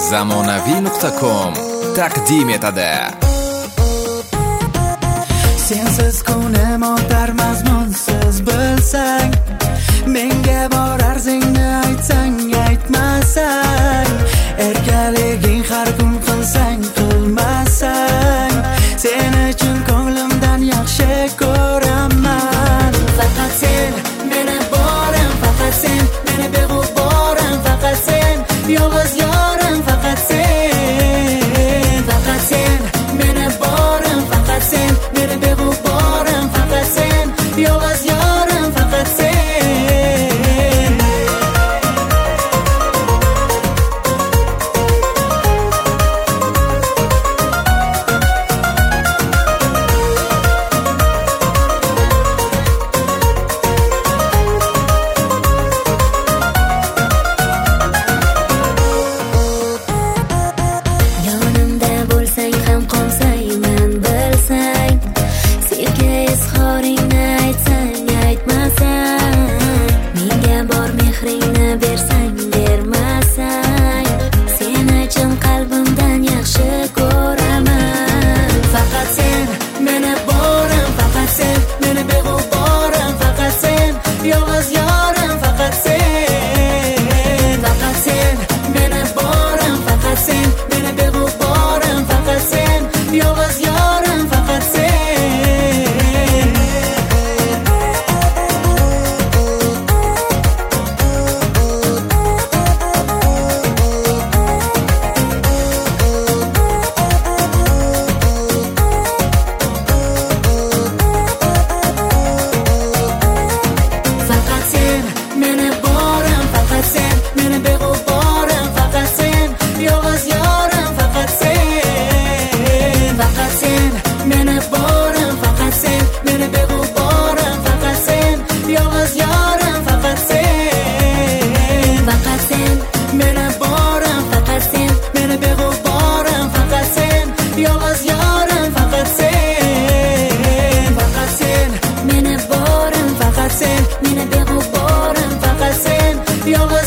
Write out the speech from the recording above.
zamonaviy.com taqdim etadi. Sensiz kunim o'tar mazmunsiz bilsang, menga bor arzingni aytsang, aytmasang, erkaliging har kun qilsang, qilmasang, sen uchun ko'nglimdan yaxshi ko'raman. Faqat sen meni borim, faqat sen meni beg'uborim, faqat sen yolg'iz yorim, faqat sen, faqat sen meni borim, faqat sen meni beg'uborim, faqat sen yolg'iz yorim, faqat sen. You're